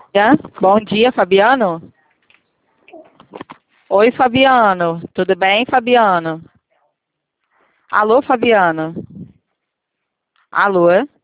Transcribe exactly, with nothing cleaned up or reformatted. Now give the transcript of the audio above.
dia. Bom dia, Fabiano. Oi, Fabiano. Tudo bem, Fabiano? Alô, Fabiano. Alô?